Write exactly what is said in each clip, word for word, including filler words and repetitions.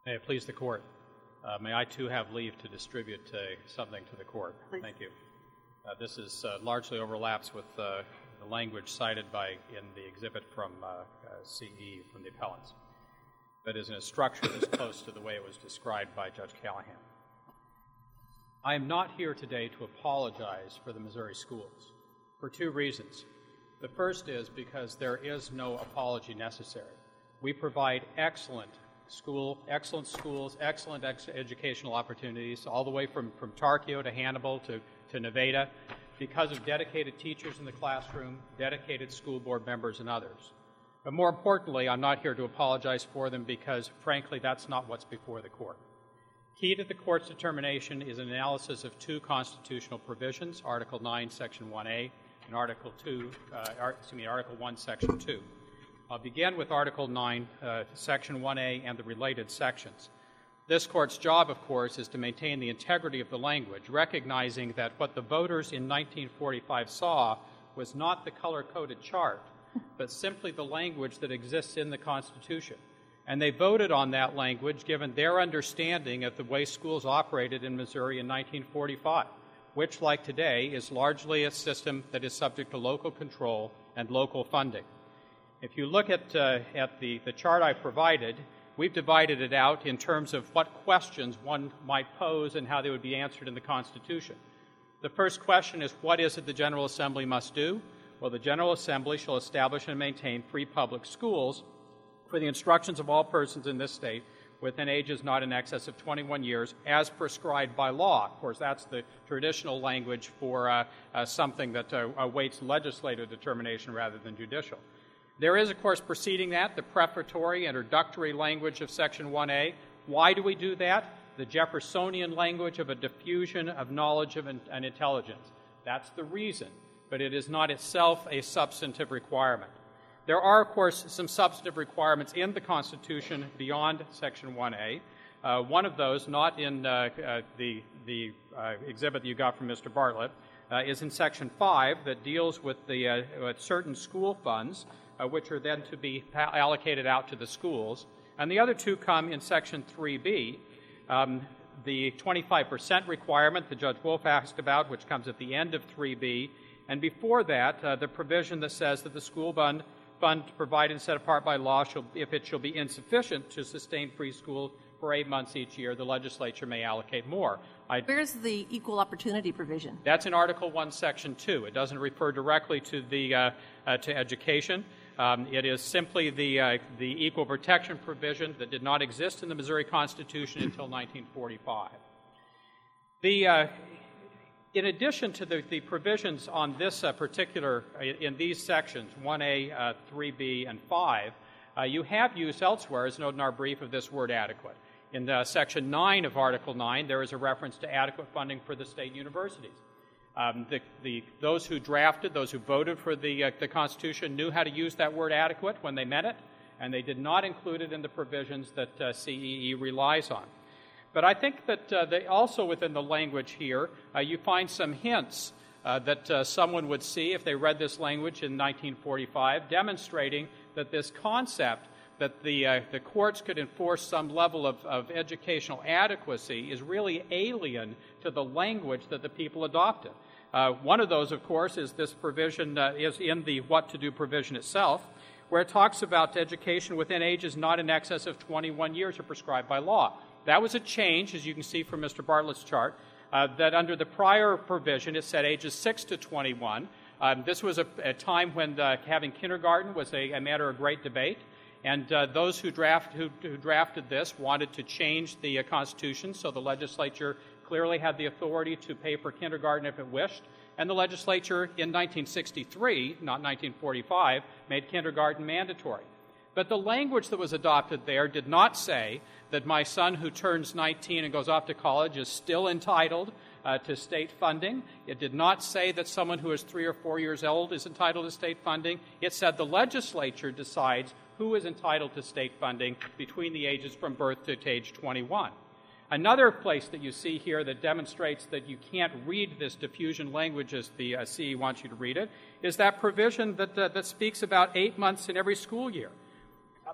May it please the Court. Uh, may I, too, have leave to distribute uh, something to the Court? Please. Thank you. Uh, this is uh, largely overlaps with uh, the language cited by in the exhibit from uh, uh, C E from the appellants, but is in a structure that's close to the way it was described by Judge Callahan. I am not here today to apologize for the Missouri schools for two reasons. The first is because there is no apology necessary. We provide excellent school, excellent schools, excellent ex- educational opportunities, all the way from, from Tarkio to Hannibal to, to Nevada, because of dedicated teachers in the classroom, dedicated school board members, and others. But more importantly, I'm not here to apologize for them because, frankly, that's not what's before the Court. Key to the Court's determination is an analysis of two constitutional provisions, Article nine, Section one A, and Article two, uh, Art, excuse me, Article one, Section two. I'll begin with Article nine, uh, Section one A, and the related sections. This Court's job, of course, is to maintain the integrity of the language, recognizing that what the voters in nineteen forty-five saw was not the color-coded chart, but simply the language that exists in the Constitution. And they voted on that language given their understanding of the way schools operated in Missouri in nineteen forty-five, which, like today, is largely a system that is subject to local control and local funding. If you look at, uh, at the, the chart I provided, we've divided it out in terms of what questions one might pose and how they would be answered in the Constitution. The first question is, what is it the General Assembly must do? Well, the General Assembly shall establish and maintain free public schools for the instructions of all persons in this state within ages not in excess of twenty-one years as prescribed by law. Of course, that's the traditional language for uh, uh, something that uh, awaits legislative determination rather than judicial. There is, of course, preceding that, the prefatory, introductory language of Section one A. Why do we do that? The Jeffersonian language of a diffusion of knowledge of in- and intelligence. That's the reason, but it is not itself a substantive requirement. There are, of course, some substantive requirements in the Constitution beyond Section one A. Uh, one of those, not in uh, uh, the, the uh, exhibit that you got from Mister Bartlett, uh, is in Section five that deals with, the, uh, with certain school funds, uh, which are then to be pa- allocated out to the schools. And the other two come in Section three B, um, the twenty-five percent requirement that Judge Wolf asked about, which comes at the end of three B, and before that, uh, the provision that says that the school fund fund provided and set apart by law, shall, if it shall be insufficient to sustain free schools for eight months each year, the legislature may allocate more. I, Where's the equal opportunity provision? That's in Article one, Section two. It doesn't refer directly to the uh, uh, to education. Um, it is simply the uh, the equal protection provision that did not exist in the Missouri Constitution until nineteen forty-five. The uh, In addition to the, the provisions on this uh, particular, uh, in these sections, one A, uh, three B, and five, uh, you have used elsewhere, as noted in our brief, of this word adequate. In the Section nine of Article nine, there is a reference to adequate funding for the state universities. Um, the, the, those who drafted, those who voted for the, uh, the Constitution knew how to use that word adequate when they meant it, and they did not include it in the provisions that uh, C E E relies on. But I think that uh, they also within the language here, uh, you find some hints uh, that uh, someone would see if they read this language in nineteen forty-five, demonstrating that this concept that the, uh, the courts could enforce some level of, of educational adequacy is really alien to the language that the people adopted. Uh, one of those, of course, is this provision, uh, is in the what to do provision itself, where it talks about education within ages not in excess of twenty-one years are prescribed by law. That was a change, as you can see from Mister Bartlett's chart, uh, that under the prior provision it said ages six to twenty-one. Um, this was a, a time when uh, having kindergarten was a, a matter of great debate, and uh, those who, draft, who, who drafted this wanted to change the uh, Constitution, so the legislature clearly had the authority to pay for kindergarten if it wished, and the legislature in nineteen sixty-three, not nineteen forty-five, made kindergarten mandatory. But the language that was adopted there did not say that my son who turns nineteen and goes off to college is still entitled uh, to state funding. It did not say that someone who is three or four years old is entitled to state funding. It said the legislature decides who is entitled to state funding between the ages from birth to age twenty-one. Another place that you see here that demonstrates that you can't read this diffusion language as the uh, C E wants you to read it is that provision that, uh, that speaks about eight months in every school year.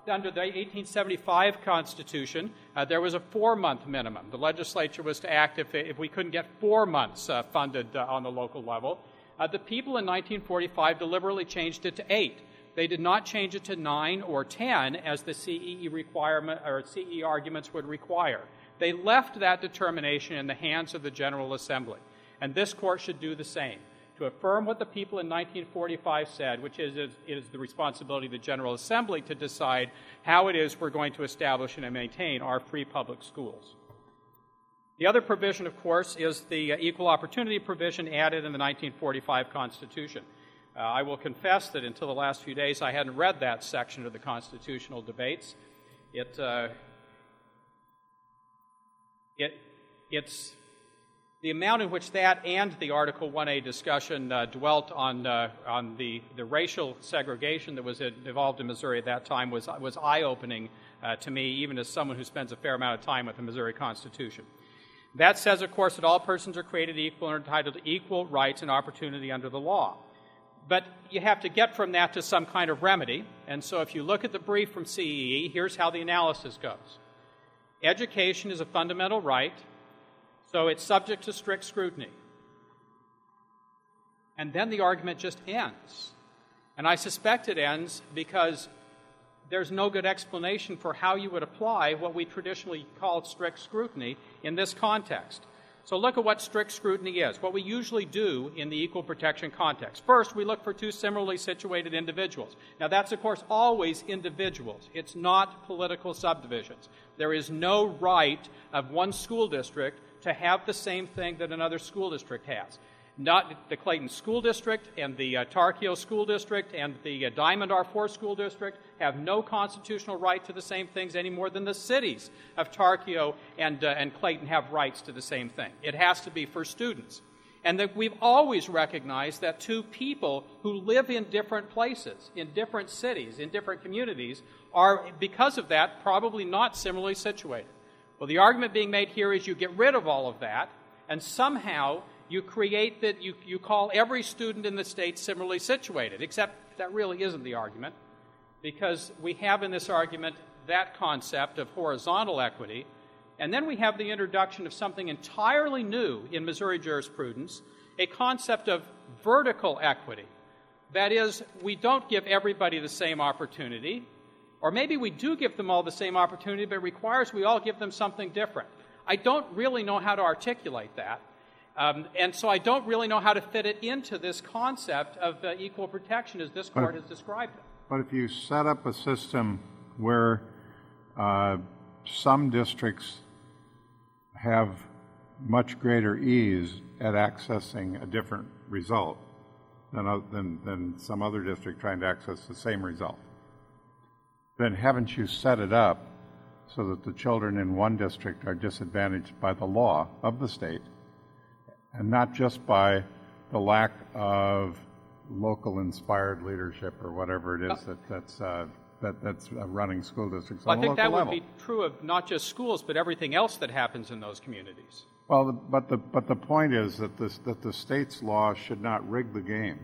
under the eighteen seventy-five Constitution, uh, there was a four-month minimum. The legislature was to act if, if we couldn't get four months uh, funded uh, on the local level. Uh, the people in nineteen forty-five deliberately changed it to eight. They did not change it to nine or ten as the C E E requirement or C E E arguments would require. They left that determination in the hands of the General Assembly, and this court should do the same. To affirm what the people in nineteen forty-five said, which is, is, is the responsibility of the General Assembly to decide how it is we're going to establish and maintain our free public schools. The other provision, of course, is the uh, equal opportunity provision added in the nineteen forty-five Constitution. Uh, I will confess that until the last few days I hadn't read that section of the constitutional debates. It, uh, it, it's the amount in which that and the Article one A discussion uh, dwelt on uh, on the, the racial segregation that was involved in Missouri at that time was, was eye-opening uh, to me, even as someone who spends a fair amount of time with the Missouri Constitution. That says, of course, that all persons are created equal and are entitled to equal rights and opportunity under the law. But you have to get from that to some kind of remedy, and so if you look at the brief from C E E, here's how the analysis goes. Education is a fundamental right, so it's subject to strict scrutiny. And then the argument just ends. And I suspect it ends because there's no good explanation for how you would apply what we traditionally call strict scrutiny in this context. So look at what strict scrutiny is, what we usually do in the equal protection context. First, we look for two similarly situated individuals. Now, that's, of course, always individuals. It's not political subdivisions. There is no right of one school district to have the same thing that another school district has. Not the Clayton School District and the uh, Tarkio School District and the uh, Diamond R four School District have no constitutional right to the same things any more than the cities of Tarkio and, uh, and Clayton have rights to the same thing. It has to be for students. And that we've always recognized that two people who live in different places, in different cities, in different communities, are, because of that, probably not similarly situated. Well, the argument being made here is you get rid of all of that, and somehow you create that you, you call every student in the state similarly situated, except that really isn't the argument, because we have in this argument that concept of horizontal equity, and then we have the introduction of something entirely new in Missouri jurisprudence, a concept of vertical equity. That is, we don't give everybody the same opportunity, or maybe we do give them all the same opportunity, but it requires we all give them something different. I don't really know how to articulate that. Um, and so I don't really know how to fit it into this concept of uh, equal protection as this court but, has described it. But if you set up a system where uh, some districts have much greater ease at accessing a different result than, uh, than, than some other district trying to access the same result, then haven't you set it up so that the children in one district are disadvantaged by the law of the state, and not just by the lack of local inspired leadership or whatever it is that, that's, uh, that, that's uh, running school districts well, on a local level? I think that level. would be true of not just schools, but everything else that happens in those communities. Well, the, but, the, but the point is that, this, that the state's law should not rig the game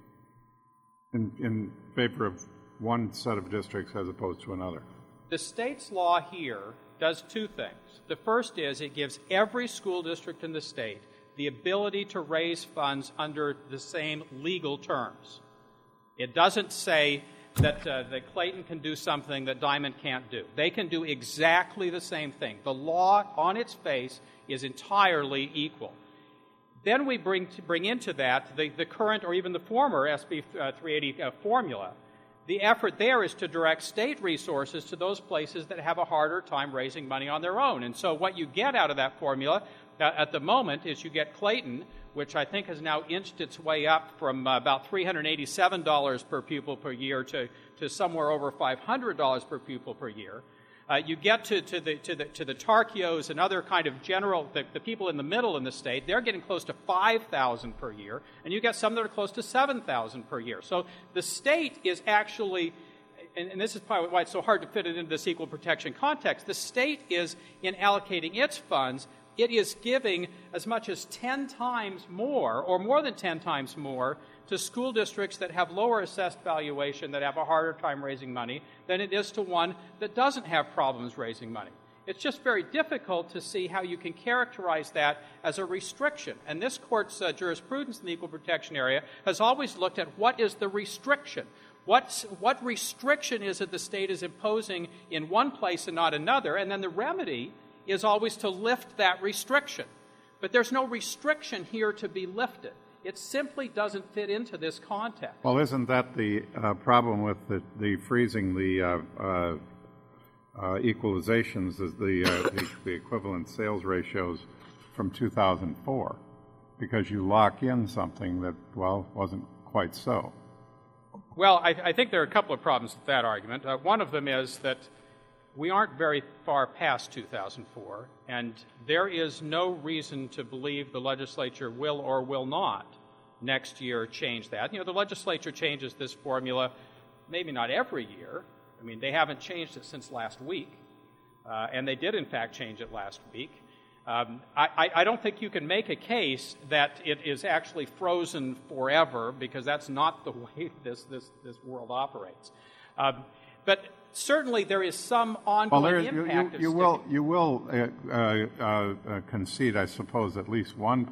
in, in favor of one set of districts as opposed to another. The state's law here does two things. The first is it gives every school district in the state the ability to raise funds under the same legal terms. It doesn't say that, uh, that Clayton can do something that Diamond can't do. They can do exactly the same thing. The law on its face is entirely equal. Then we bring, to bring into that the, the current or even the former S B three eighty uh, formula. The effort there is to direct state resources to those places that have a harder time raising money on their own. And so what you get out of that formula Uh, at the moment is you get Clayton, which I think has now inched its way up from uh, about three hundred eighty-seven dollars per pupil per year to, to somewhere over five hundred dollars per pupil per year. Uh, you get to, to, the, to, the, to the Tarkios and other kind of general, the, the people in the middle in the state, they're getting close to five thousand dollars per year, and you get some that are close to seven thousand dollars per year. So the state is actually, and, and this is probably why it's so hard to fit it into this equal protection context, the state is, in allocating its funds, it is giving as much as ten times more, or more than ten times more, to school districts that have lower assessed valuation, that have a harder time raising money, than it is to one that doesn't have problems raising money. It's just very difficult to see how you can characterize that as a restriction. And this Court's uh, jurisprudence in the equal protection area has always looked at what is the restriction. What's, what restriction is it the state is imposing in one place and not another? And then the remedy is always to lift that restriction. But there's no restriction here to be lifted. It simply doesn't fit into this context. Well, isn't that the uh, problem with the, the freezing the uh, uh, uh, equalizations is the, uh, the the equivalent sales ratios from two thousand four, because you lock in something that, well, wasn't quite so. Well, I, I think there are a couple of problems with that argument. Uh, one of them is that we aren't very far past two thousand four, and there is no reason to believe the legislature will or will not next year change that. You know, the legislature changes this formula maybe not every year. I mean, they haven't changed it since last week, uh, and they did, in fact, change it last week. Um, I, I don't think you can make a case that it is actually frozen forever, because that's not the way this, this, this world operates. Um, but certainly there is some ongoing well, there is, impact. You, you, you will, you will uh, uh, uh, concede, I suppose, at least one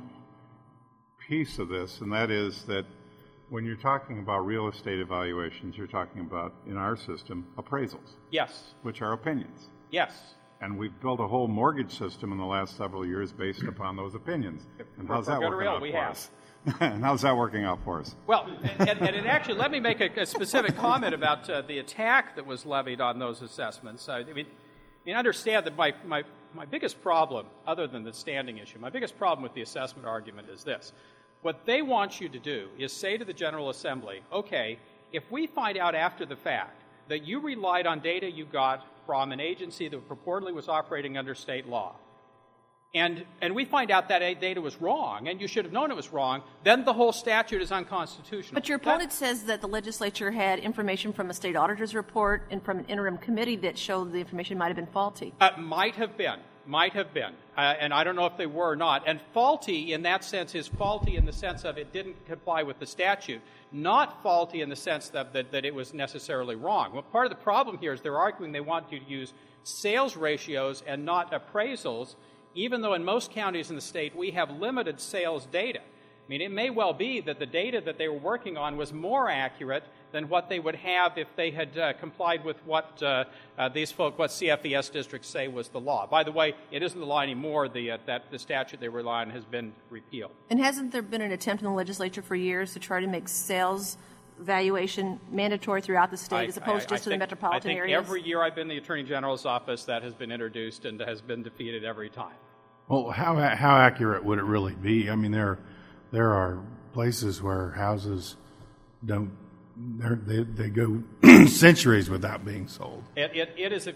piece of this, and that is that when you're talking about real estate evaluations, you're talking about, in our system, appraisals. Yes. Which are opinions. Yes. And we've built a whole mortgage system in the last several years based upon those opinions. And how's that working out for us? And how's that working out for us? Well, and, and it actually, let me make a, a specific comment about uh, the attack that was levied on those assessments. I mean, you understand that my, my, my biggest problem, other than the standing issue, my biggest problem with the assessment argument is this. What they want you to do is say to the General Assembly, okay, if we find out after the fact that you relied on data you got from an agency that purportedly was operating under state law, and, and we find out that data was wrong, and you should have known it was wrong, then the whole statute is unconstitutional. But your opponent that, says that the legislature had information from a state auditor's report and from an interim committee that showed the information might have been faulty. Uh, might have been. Might have been. Uh, and I don't know if they were or not. And faulty in that sense is faulty in the sense of it didn't comply with the statute, not faulty in the sense that, that, that it was necessarily wrong. Well, part of the problem here is they're arguing they want you to use sales ratios and not appraisals, even though in most counties in the state we have limited sales data. I mean, it may well be that the data that they were working on was more accurate than what they would have if they had uh, complied with what uh, uh, these folk, what C F E S districts say was the law. By the way, it isn't the law anymore. The, uh, that the statute they rely on has been repealed. And hasn't there been an attempt in the legislature for years to try to make sales valuation mandatory throughout the state I, as opposed I, just I to think, the metropolitan I think areas? Every year I've been in the Attorney General's office, that has been introduced and has been defeated every time. Well, how how accurate would it really be? I mean, there there are places where houses don't they they go centuries without being sold. It, it, it is a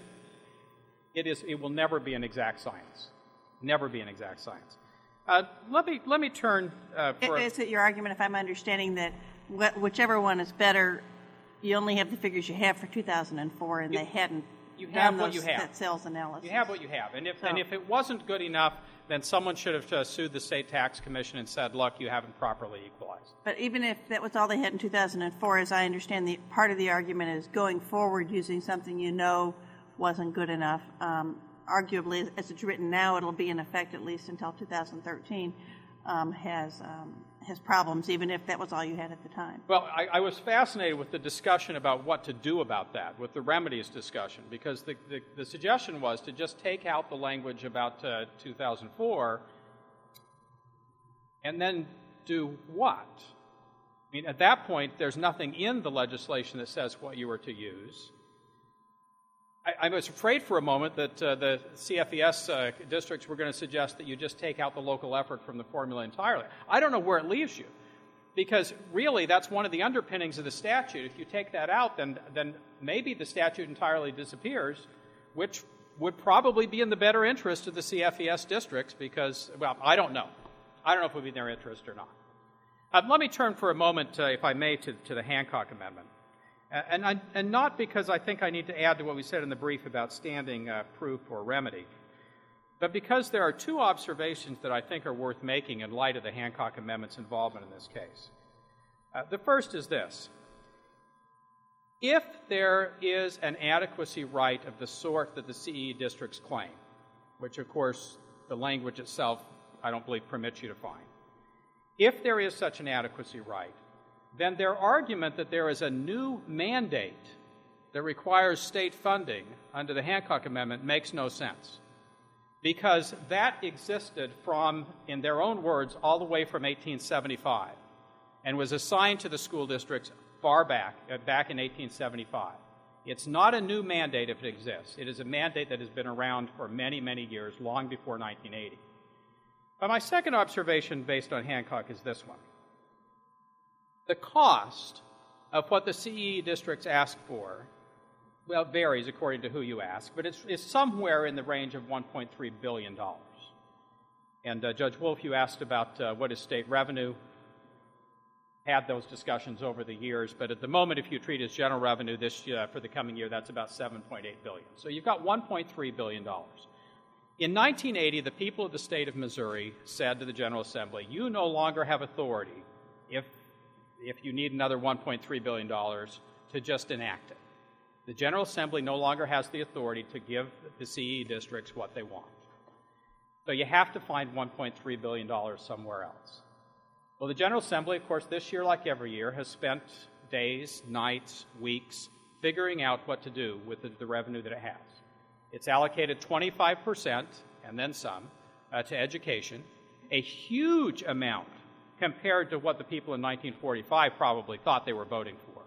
it is it will never be an exact science, never be an exact science. Uh, let me let me turn. Uh, for Is it your argument, if I'm understanding, that wh- whichever one is better, you only have the figures you have for two thousand four, and you, they hadn't you done have those, what you have. that sales analysis? You have what you have, and if So, and if it wasn't good enough, then someone should have uh, sued the state tax commission and said, "Look, you haven't properly equalized." But even if that was all they had in two thousand four, as I understand, the part of the argument is going forward using something you know wasn't good enough. Um, arguably, as it's written now, it'll be in effect at least until two thousand thirteen. Um, has um, has problems, even if that was all you had at the time. Well, I, I was fascinated with the discussion about what to do about that, with the remedies discussion, because the, the, the suggestion was to just take out the language about uh, two thousand four and then do what? I mean, at that point, there's nothing in the legislation that says what you were to use. I, I was afraid for a moment that uh, the C F E S uh, districts were going to suggest that you just take out the local effort from the formula entirely. I don't know where it leaves you, because really that's one of the underpinnings of the statute. If you take that out, then then maybe the statute entirely disappears, which would probably be in the better interest of the C F E S districts, because, well, I don't know. I don't know if it would be in their interest or not. Uh, let me turn for a moment, uh, if I may, to, to the Hancock Amendment. And, I, and not because I think I need to add to what we said in the brief about standing uh, proof or remedy, but because there are two observations that I think are worth making in light of the Hancock Amendment's involvement in this case. Uh, the first is this. If there is an adequacy right of the sort that the C E E districts claim, which of course the language itself I don't believe permits you to find, if there is such an adequacy right, then their argument that there is a new mandate that requires state funding under the Hancock Amendment makes no sense, because that existed from, in their own words, all the way from eighteen seventy-five and was assigned to the school districts far back, uh, back in eighteen seventy-five. It's not a new mandate if it exists. It is a mandate that has been around for many, many years, long before nineteen eighty. But my second observation based on Hancock is this one. The cost of what the C E E districts ask for, well, it varies according to who you ask, but it's, it's somewhere in the range of one point three billion dollars. And uh, Judge Wolf, you asked about uh, what is state revenue. Had those discussions over the years, but at the moment, if you treat as general revenue this uh, for the coming year, that's about seven point eight billion dollars. So you've got one point three billion dollars. In nineteen eighty, the people of the state of Missouri said to the General Assembly, you no longer have authority, if, if you need another one point three billion dollars, to just enact it. The General Assembly no longer has the authority to give the C E E districts what they want. So you have to find one point three billion dollars somewhere else. Well, the General Assembly, of course, this year, like every year, has spent days, nights, weeks figuring out what to do with the, the revenue that it has. It's allocated twenty-five percent, and then some, uh, to education, a huge amount compared to what the people in nineteen forty-five probably thought they were voting for.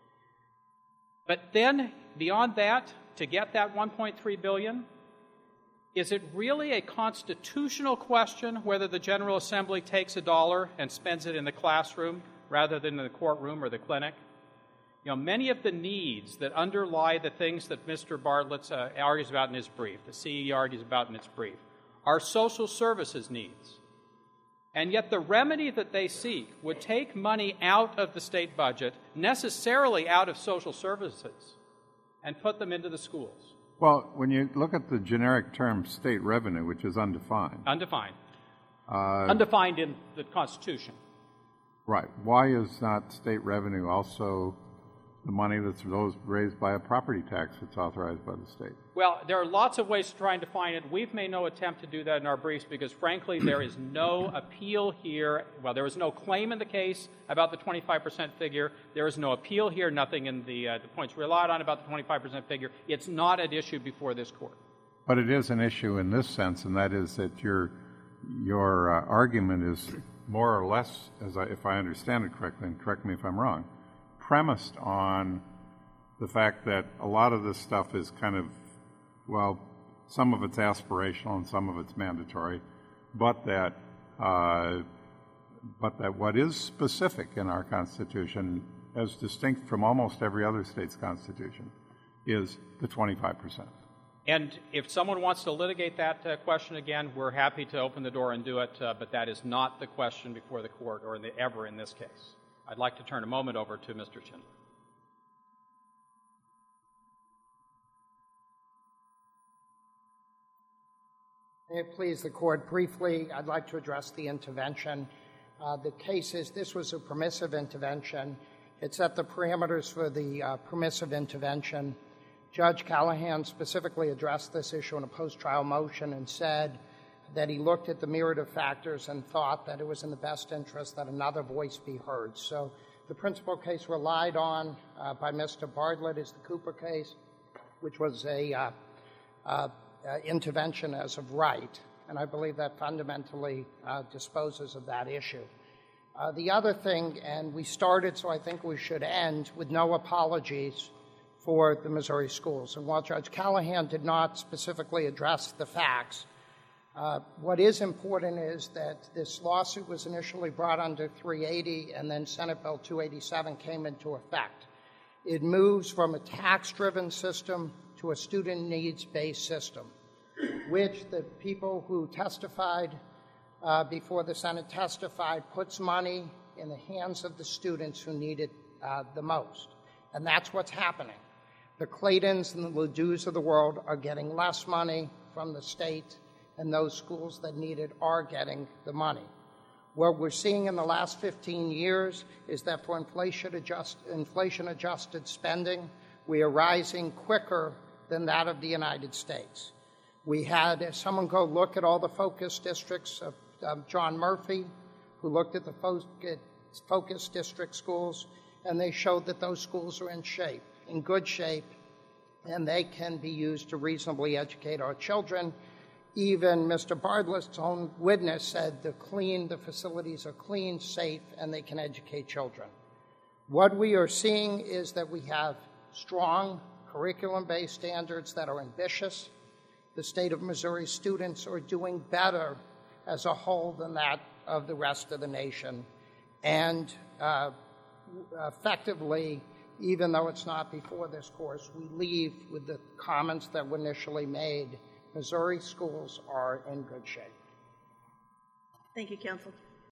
But then, beyond that, to get that one point three billion dollars, is it really a constitutional question whether the General Assembly takes a dollar and spends it in the classroom rather than in the courtroom or the clinic? You know, many of the needs that underlie the things that Mister Bartlett uh, argues about in his brief, the C E E argues about in its brief, are social services needs. And yet the remedy that they seek would take money out of the state budget, necessarily out of social services, and put them into the schools. Well, when you look at the generic term state revenue, which is undefined. Undefined. Uh, Undefined in the Constitution. Right. Why is not state revenue also the money that's raised by a property tax that's authorized by the state? Well, there are lots of ways of trying to find it. We've made no attempt to do that in our briefs because, frankly, there is no appeal here. Well, there is no claim in the case about the twenty-five percent figure. There is no appeal here, nothing in the, uh, the points relied on about the twenty-five percent figure. It's not at issue before this court. But it is an issue in this sense, and that is that your, your uh, argument is more or less, as I, if I understand it correctly, and correct me if I'm wrong, premised on the fact that a lot of this stuff is kind of, well, some of it's aspirational and some of it's mandatory, but that uh, but that what is specific in our Constitution, as distinct from almost every other state's Constitution, is the twenty-five percent. And if someone wants to litigate that uh, question again, we're happy to open the door and do it, uh, but that is not the question before the court or in the, ever in this case. I'd like to turn a moment over to Mister Schindler. May it please the Court, briefly, I'd like to address the intervention. Uh, the case is this was a permissive intervention. It set the parameters for the uh, permissive intervention. Judge Callahan specifically addressed this issue in a post-trial motion and said that he looked at the myriad of factors and thought that it was in the best interest that another voice be heard. So the principal case relied on uh, by Mister Bartlett is the Cooper case, which was a uh, uh, uh, intervention as of right, and I believe that fundamentally uh, disposes of that issue. Uh, the other thing, and we started, so I think we should end with no apologies for the Missouri schools. And while Judge Callahan did not specifically address the facts, Uh, what is important is that this lawsuit was initially brought under three eighty, and then Senate Bill two eighty-seven came into effect. It moves from a tax-driven system to a student needs-based system, which the people who testified uh, before the Senate testified puts money in the hands of the students who need it uh, the most. And that's what's happening. The Claytons and the Ledoux of the world are getting less money from the state, and those schools that need it are getting the money. What we're seeing in the last fifteen years is that for inflation adjust, inflation adjusted spending, we are rising quicker than that of the United States. We had, if someone go look at all the focus districts of, of John Murphy, who looked at the focus district schools, and they showed that those schools are in shape, in good shape, and they can be used to reasonably educate our children. Even Mister Bartlett's own witness said the clean, the facilities are clean, safe, and they can educate children. What we are seeing is that we have strong curriculum-based standards that are ambitious. The state of Missouri students are doing better as a whole than that of the rest of the nation. And uh, effectively, even though it's not before this course, we leave with the comments that were initially made. Missouri schools are in good shape. Thank you, counsel.